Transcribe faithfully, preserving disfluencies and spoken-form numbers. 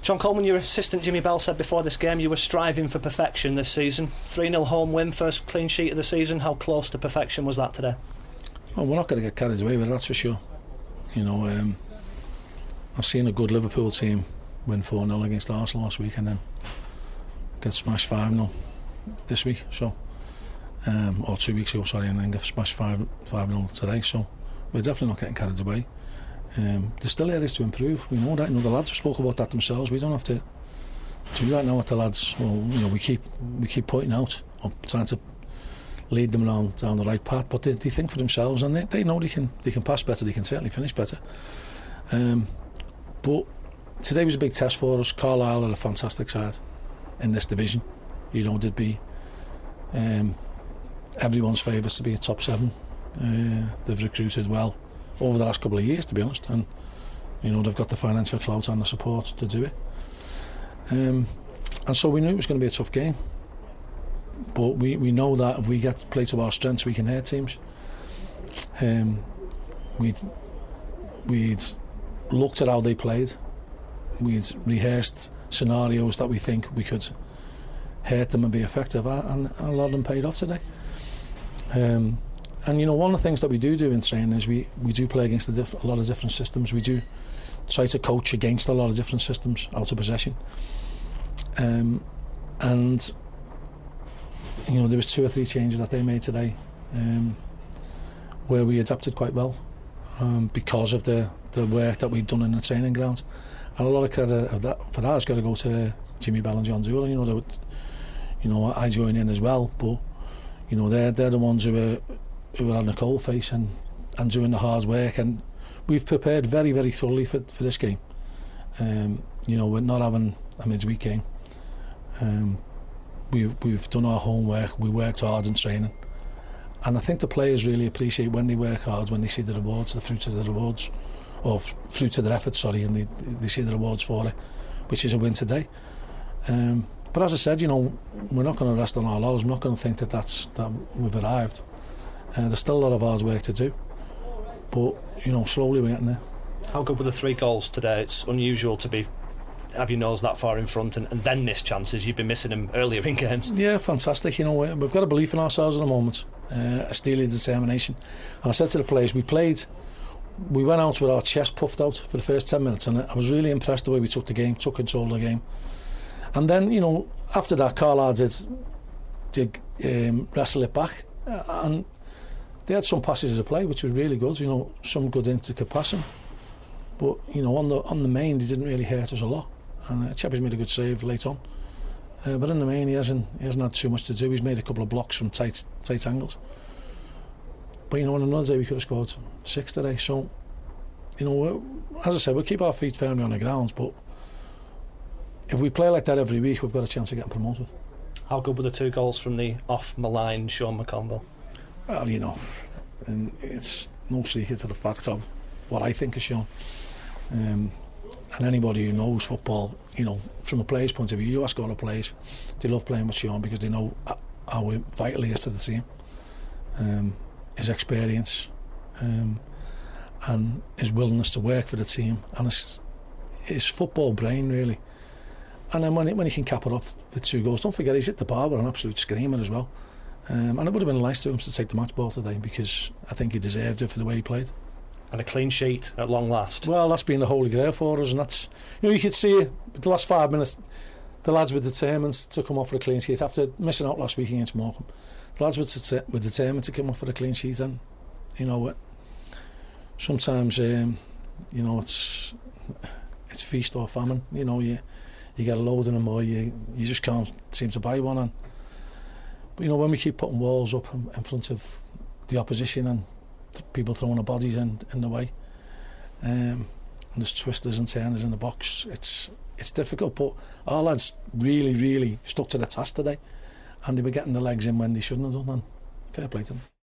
Sean Coleman, your assistant Jimmy Bell said before this game you were striving for perfection this season. three nil home win, first clean sheet of the season. How close to perfection was that today? Well, we're not going to get carried away with it, that's for sure. You know, um, I've seen a good Liverpool team win four nil against Arsenal last week and then get smashed five nil this week, so um, or two weeks ago, sorry, and then get smashed five nil today. So we're definitely not getting carried away. Um, there's still areas to improve. We know that. You know, the lads have spoken about that themselves. We don't have to do that now with the lads. Well, you know, we keep we keep pointing out, or trying to lead them down down the right path. But they, they think for themselves, and they, they know they can they can pass better. They can certainly finish better. Um, but today was a big test for us. Carlisle are a fantastic side in this division. You know, they'd be um, everyone's favourites to be a top seven. Uh, they've recruited well over the last couple of years, to be honest, and you know they've got the financial clout and the support to do it. Um, and so we knew it was going to be a tough game, but we, we know that if we get to play to our strengths, we can hurt teams. Um, we'd we'd looked at how they played. We'd rehearsed scenarios that we think we could hurt them and be effective at, and a lot of them paid off today. Um, And you know, one of the things that we do do in training is we, we do play against a, diff a lot of different systems. We do try to coach against a lot of different systems out of possession. Um, and you know, there was two or three changes that they made today um, where we adapted quite well um, because of the, the work that we'd done in the training ground. And a lot of credit of that, for that has got to go to Jimmy Bell and John Doolan. You know, would, you know, I join in as well, but you know, they're they're the ones who are. who were on the coal face and, and doing the hard work, and we've prepared very very thoroughly for, for this game. Um, you know, we're not having a midweek game. Um, we've, we've done our homework, we worked hard in training, and I think the players really appreciate when they work hard, when they see the rewards, the fruits of the rewards, or fruits of their efforts, sorry, and they, they see the rewards for it, which is a win today. Um, but as I said, you know, we're not going to rest on our laurels. We're not going to think that that's that we've arrived. Uh, there's still a lot of hard work to do, but you know, slowly we're getting there. How good were the three goals today? It's unusual to be have your nose that far in front and, and then miss chances. You've been missing them earlier in games. Yeah, fantastic. You know, we've got a belief in ourselves at the moment, uh, a steely determination. And I said to the players, we played, we went out with our chest puffed out for the first ten minutes, and I was really impressed the way we took the game, took control of the game. And then, you know, after that, Carlisle did did um, wrestle it back, uh, and they had some passages of play which was really good, you know, some good intricate passing, but you know, on the on the main they didn't really hurt us a lot, and uh, Chappie's made a good save late on, uh, but in the main he hasn't he hasn't had too much to do. He's made a couple of blocks from tight tight angles, but you know, on another day we could have scored six today. So you know, as I said, we'll keep our feet firmly on the ground, but if we play like that every week, we've got a chance of getting promoted. How good were the two goals from the off maligned Sean McConville? Well, you know, and it's no secret to the fact of what I think of Sean. Um, and anybody who knows football, you know, from a player's point of view, you ask all the players, they love playing with Sean because they know how vital he is to the team. Um, his experience um, and his willingness to work for the team, and his, his football brain, really. And then when he, when he can cap it off with two goals, don't forget he's hit the bar with an absolute screamer as well. Um, and it would have been nice to him to take the match ball today because I think he deserved it for the way he played. And a clean sheet at long last. Well, that's been the holy grail for us, and that's, you know, you could see it, the last five minutes the lads were determined to come off for a clean sheet after missing out last week against Morecambe. The lads were, det were determined to come off for a clean sheet, and you know, sometimes um, you know, it's it's feast or famine. You know, you you get a load of them or you you just can't seem to buy one. And but you know, when we keep putting walls up in, in front of the opposition and people throwing their bodies in in the way, um, and there's twisters and turners in the box, it's it's difficult. But our lads really really stuck to the task today, and they were getting the legs in when they shouldn't have done, and fair play to them.